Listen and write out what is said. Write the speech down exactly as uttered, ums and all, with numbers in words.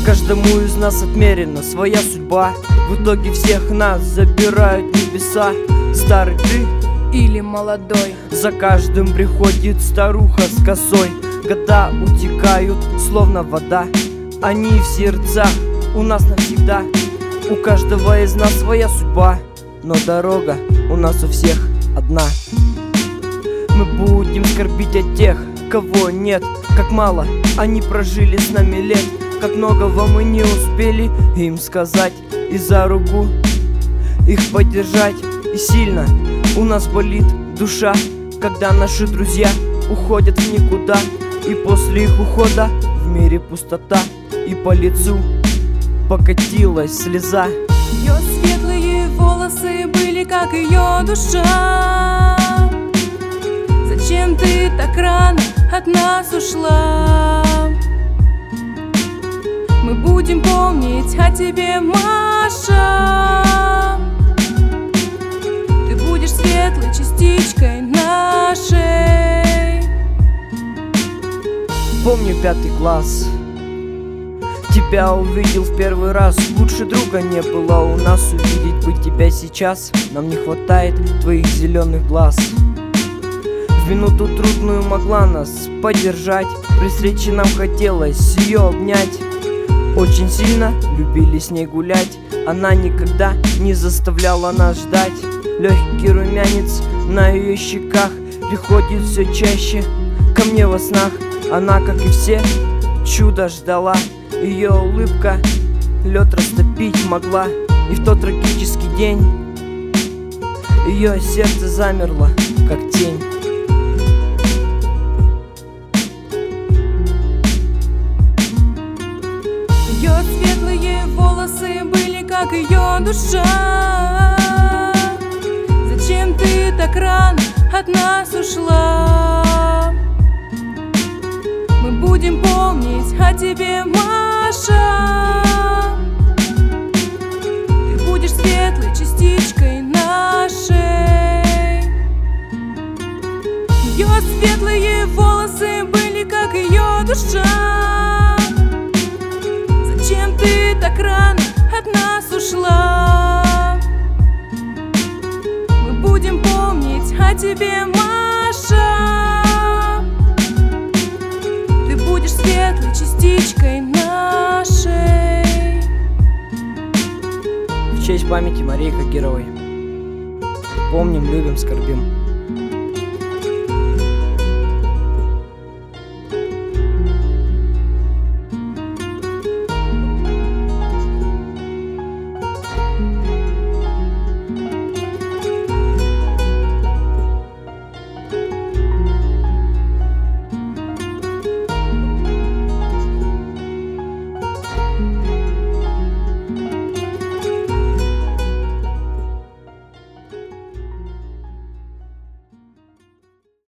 Каждому из нас отмерена своя судьба. В итоге всех нас забирают небеса. Старый ты или молодой, за каждым приходит старуха с косой. Года утекают, словно вода, они в сердцах у нас навсегда. У каждого из нас своя судьба, но дорога у нас у всех одна. Мы будем скорбить о тех, кого нет. Как мало они прожили с нами лет, как многого мы не успели им сказать. И за руку их поддержать. И сильно у нас болит душа, когда наши друзья уходят в никуда. И после их ухода в мире пустота, и по лицу покатилась слеза. Ее светлые волосы были как ее душа. Зачем ты так рано от нас ушла? Мы будем помнить о тебе, Маша. Ты будешь светлой частичкой нашей. Помню пятый класс, тебя увидел в первый раз. Лучше друга не было у нас. Увидеть бы тебя сейчас нам не хватает твоих зеленых глаз. В минуту трудную могла нас поддержать. При встрече нам хотелось ее обнять. Очень сильно любили с ней гулять. Она никогда не заставляла нас ждать. Легкий румянец на ее щеках приходит все чаще ко мне во снах. Она, как и все, чудо ждала. Ее улыбка лед растопить могла. И в тот трагический день ее сердце замерло, как тень. Ее светлые волосы были как ее душа. Зачем ты так рано от нас ушла? Мы будем помнить о тебе, Маша. Ты будешь светлой частичкой нашей. Ее светлые волосы были как ее душа. Зачем ты так рано от нас ушла? Мы будем помнить о тебе, Маша. Ты будешь светлой частичкой нашей. В честь памяти Марии Кагировой. Помним, любим, скорбим.